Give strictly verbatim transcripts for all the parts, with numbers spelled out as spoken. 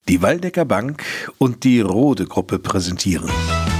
Die Waldecker Bank und die Rode Gruppe präsentieren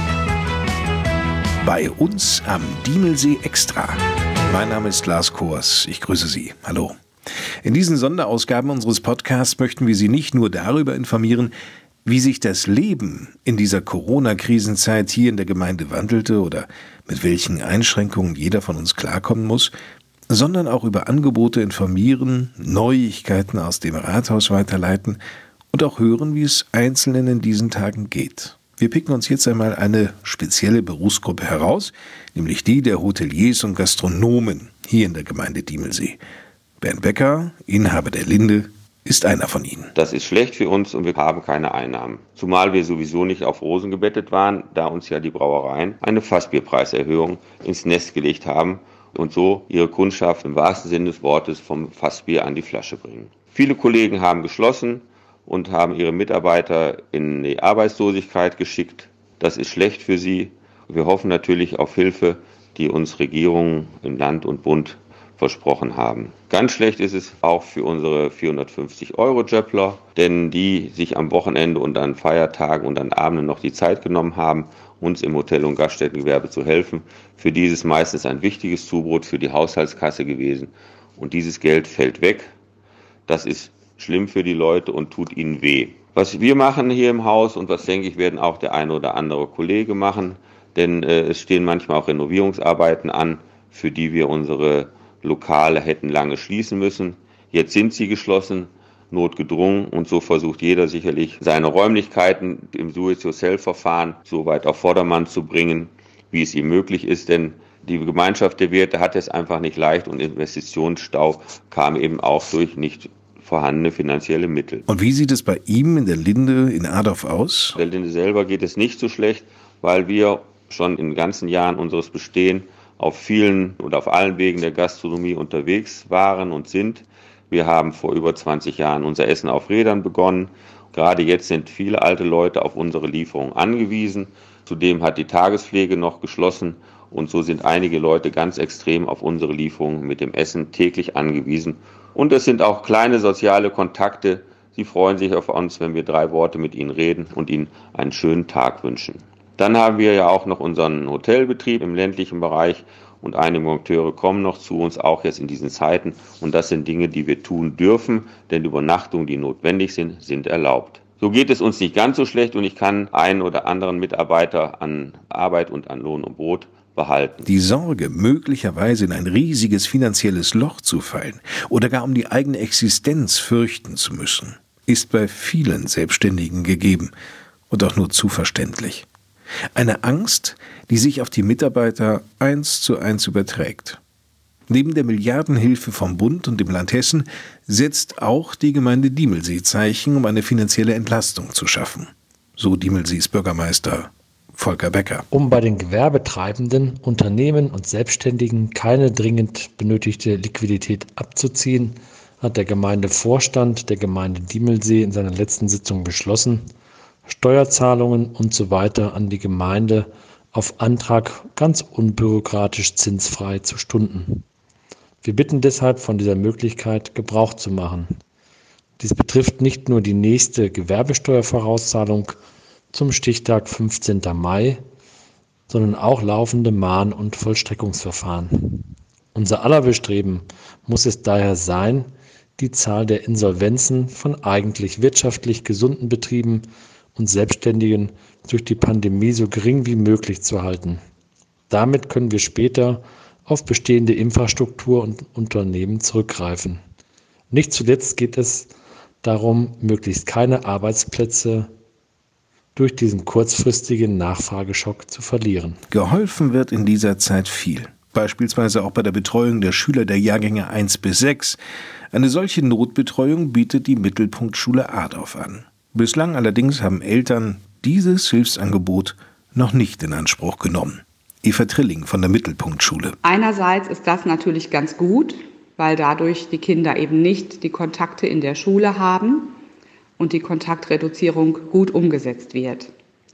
Bei uns am Diemelsee Extra. Mein Name ist Lars Kors, ich grüße Sie. Hallo. In diesen Sonderausgaben unseres Podcasts möchten wir Sie nicht nur darüber informieren, wie sich das Leben in dieser Corona-Krisenzeit hier in der Gemeinde wandelte oder mit welchen Einschränkungen jeder von uns klarkommen muss, sondern auch über Angebote informieren, Neuigkeiten aus dem Rathaus weiterleiten und auch hören, wie es Einzelnen in diesen Tagen geht. Wir picken uns jetzt einmal eine spezielle Berufsgruppe heraus, nämlich die der Hoteliers und Gastronomen hier in der Gemeinde Diemelsee. Bernd Becker, Inhaber der Linde, ist einer von ihnen. Das ist schlecht für uns und wir haben keine Einnahmen. Zumal wir sowieso nicht auf Rosen gebettet waren, da uns ja die Brauereien eine Fassbierpreiserhöhung ins Nest gelegt haben und so ihre Kundschaft im wahrsten Sinne des Wortes vom Fassbier an die Flasche bringen. Viele Kollegen haben geschlossen und haben ihre Mitarbeiter in die Arbeitslosigkeit geschickt. Das ist schlecht für sie. Wir hoffen natürlich auf Hilfe, die uns Regierungen im Land und Bund versprochen haben. Ganz schlecht ist es auch für unsere vierhundertfünfzig Euro Jöppler, denn die sich am Wochenende und an Feiertagen und an Abenden noch die Zeit genommen haben, uns im Hotel- und Gaststättengewerbe zu helfen. Für dieses meistens ein wichtiges Zubrot für die Haushaltskasse gewesen. Und dieses Geld fällt weg. Das ist schlimm für die Leute und tut ihnen weh. Was wir machen hier im Haus und was, denke ich, werden auch der eine oder andere Kollege machen, denn äh, es stehen manchmal auch Renovierungsarbeiten an, für die wir unsere Lokale hätten lange schließen müssen. Jetzt sind sie geschlossen, notgedrungen, und so versucht jeder sicherlich seine Räumlichkeiten im Do-it-yourself-Verfahren so weit auf Vordermann zu bringen, wie es ihm möglich ist, denn die Gemeinschaft der Wirte hat es einfach nicht leicht und Investitionsstau kam eben auch durch nicht vorhandene finanzielle Mittel. Und wie sieht es bei ihm in der Linde in Adorf aus? Der Linde selber geht es nicht so schlecht, weil wir schon in den ganzen Jahren unseres Bestehens auf vielen oder auf allen Wegen der Gastronomie unterwegs waren und sind. Wir haben vor über zwanzig Jahren unser Essen auf Rädern begonnen. Gerade jetzt sind viele alte Leute auf unsere Lieferung angewiesen. Zudem hat die Tagespflege noch geschlossen und so sind einige Leute ganz extrem auf unsere Lieferungen mit dem Essen täglich angewiesen. Und es sind auch kleine soziale Kontakte. Sie freuen sich auf uns, wenn wir drei Worte mit ihnen reden und ihnen einen schönen Tag wünschen. Dann haben wir ja auch noch unseren Hotelbetrieb im ländlichen Bereich und einige Monteure kommen noch zu uns, auch jetzt in diesen Zeiten. Und das sind Dinge, die wir tun dürfen, denn Übernachtungen, die notwendig sind, sind erlaubt. So geht es uns nicht ganz so schlecht und ich kann einen oder anderen Mitarbeiter an Arbeit und an Lohn und Brot behalten. Die Sorge, möglicherweise in ein riesiges finanzielles Loch zu fallen oder gar um die eigene Existenz fürchten zu müssen, ist bei vielen Selbstständigen gegeben und auch nur zu verständlich. Eine Angst, die sich auf die Mitarbeiter eins zu eins überträgt. Neben der Milliardenhilfe vom Bund und dem Land Hessen setzt auch die Gemeinde Diemelsee Zeichen, um eine finanzielle Entlastung zu schaffen. So Diemelsees Bürgermeister Volker Becker. Um bei den Gewerbetreibenden, Unternehmen und Selbstständigen keine dringend benötigte Liquidität abzuziehen, hat der Gemeindevorstand der Gemeinde Diemelsee in seiner letzten Sitzung beschlossen, Steuerzahlungen und so weiter an die Gemeinde auf Antrag ganz unbürokratisch zinsfrei zu stunden. Wir bitten deshalb, von dieser Möglichkeit Gebrauch zu machen. Dies betrifft nicht nur die nächste Gewerbesteuervorauszahlung zum Stichtag fünfzehnten Mai, sondern auch laufende Mahn- und Vollstreckungsverfahren. Unser aller Bestreben muss es daher sein, die Zahl der Insolvenzen von eigentlich wirtschaftlich gesunden Betrieben und Selbstständigen durch die Pandemie so gering wie möglich zu halten. Damit können wir später auf bestehende Infrastruktur und Unternehmen zurückgreifen. Nicht zuletzt geht es darum, möglichst keine Arbeitsplätze durch diesen kurzfristigen Nachfrageschock zu verlieren. Geholfen wird in dieser Zeit viel. Beispielsweise auch bei der Betreuung der Schüler der Jahrgänge eins bis sechs. Eine solche Notbetreuung bietet die Mittelpunktschule Adorf an. Bislang allerdings haben Eltern dieses Hilfsangebot noch nicht in Anspruch genommen. Eva Trilling von der Mittelpunktschule. Einerseits ist das natürlich ganz gut, weil dadurch die Kinder eben nicht die Kontakte in der Schule haben und die Kontaktreduzierung gut umgesetzt wird.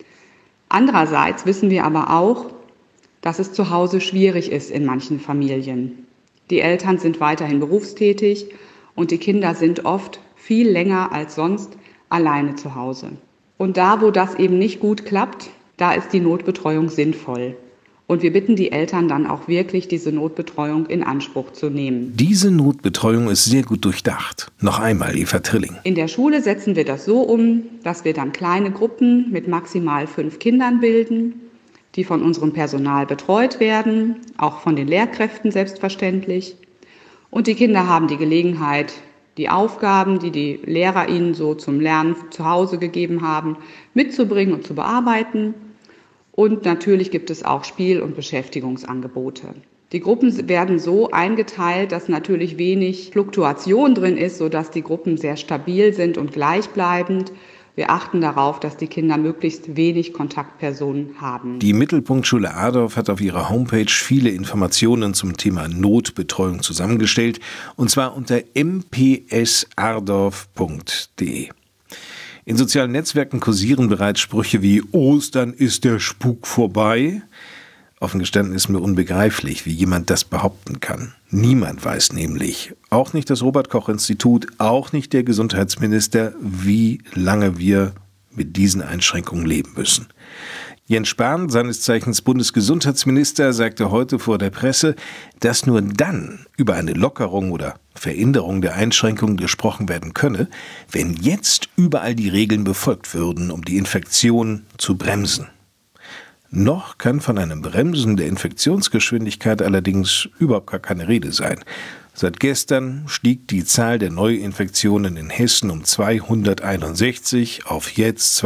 Andererseits wissen wir aber auch, dass es zu Hause schwierig ist in manchen Familien. Die Eltern sind weiterhin berufstätig und die Kinder sind oft viel länger als sonst alleine zu Hause. Und da, wo das eben nicht gut klappt, da ist die Notbetreuung sinnvoll. Und wir bitten die Eltern dann auch wirklich, diese Notbetreuung in Anspruch zu nehmen. Diese Notbetreuung ist sehr gut durchdacht. Noch einmal, Eva Trilling. In der Schule setzen wir das so um, dass wir dann kleine Gruppen mit maximal fünf Kindern bilden, die von unserem Personal betreut werden, auch von den Lehrkräften selbstverständlich. Und die Kinder haben die Gelegenheit, die Aufgaben, die die Lehrer ihnen so zum Lernen zu Hause gegeben haben, mitzubringen und zu bearbeiten. Und natürlich gibt es auch Spiel- und Beschäftigungsangebote. Die Gruppen werden so eingeteilt, dass natürlich wenig Fluktuation drin ist, sodass die Gruppen sehr stabil sind und gleichbleibend. Wir achten darauf, dass die Kinder möglichst wenig Kontaktpersonen haben. Die Mittelpunktschule Adorf hat auf ihrer Homepage viele Informationen zum Thema Notbetreuung zusammengestellt, und zwar unter m p s ardorf punkt d e. In sozialen Netzwerken kursieren bereits Sprüche wie »Ostern ist der Spuk vorbei«. Offen gestanden ist mir unbegreiflich, wie jemand das behaupten kann. Niemand weiß nämlich, auch nicht das Robert-Koch-Institut, auch nicht der Gesundheitsminister, wie lange wir mit diesen Einschränkungen leben müssen. Jens Spahn, seines Zeichens Bundesgesundheitsminister, sagte heute vor der Presse, dass nur dann über eine Lockerung oder Veränderung der Einschränkungen gesprochen werden könne, wenn jetzt überall die Regeln befolgt würden, um die Infektion zu bremsen. Noch kann von einem Bremsen der Infektionsgeschwindigkeit allerdings überhaupt gar keine Rede sein. Seit gestern stieg die Zahl der Neuinfektionen in Hessen um zweihunderteinundsechzig auf jetzt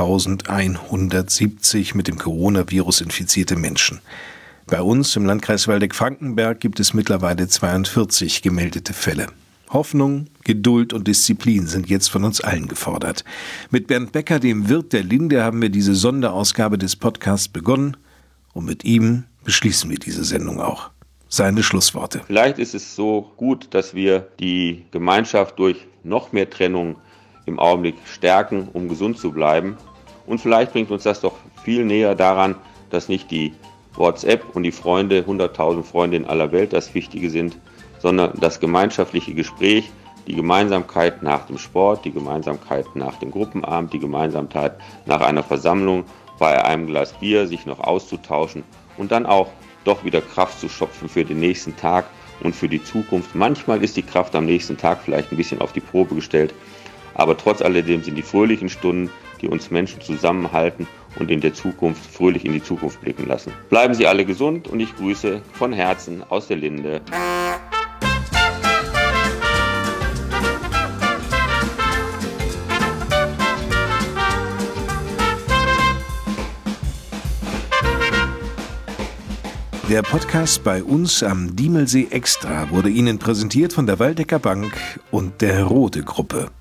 zweitausendeinhundertsiebzig mit dem Coronavirus infizierte Menschen. Bei uns im Landkreis Waldeck-Frankenberg gibt es mittlerweile zweiundvierzig gemeldete Fälle. Hoffnung, Geduld und Disziplin sind jetzt von uns allen gefordert. Mit Bernd Becker, dem Wirt der Linde, haben wir diese Sonderausgabe des Podcasts begonnen und mit ihm beschließen wir diese Sendung auch. Seine Schlussworte. Vielleicht ist es so gut, dass wir die Gemeinschaft durch noch mehr Trennung im Augenblick stärken, um gesund zu bleiben. Und vielleicht bringt uns das doch viel näher daran, dass nicht die WhatsApp und die Freunde, hunderttausend Freunde in aller Welt das Wichtige sind, sondern das gemeinschaftliche Gespräch, die Gemeinsamkeit nach dem Sport, die Gemeinsamkeit nach dem Gruppenabend, die Gemeinsamkeit nach einer Versammlung, bei einem Glas Bier sich noch auszutauschen und dann auch doch wieder Kraft zu schöpfen für den nächsten Tag und für die Zukunft. Manchmal ist die Kraft am nächsten Tag vielleicht ein bisschen auf die Probe gestellt, aber trotz alledem sind die fröhlichen Stunden, die uns Menschen zusammenhalten und in der Zukunft fröhlich in die Zukunft blicken lassen. Bleiben Sie alle gesund und ich grüße von Herzen aus der Linde. Der Podcast bei uns am Diemelsee Extra wurde Ihnen präsentiert von der Waldecker Bank und der Rode Gruppe.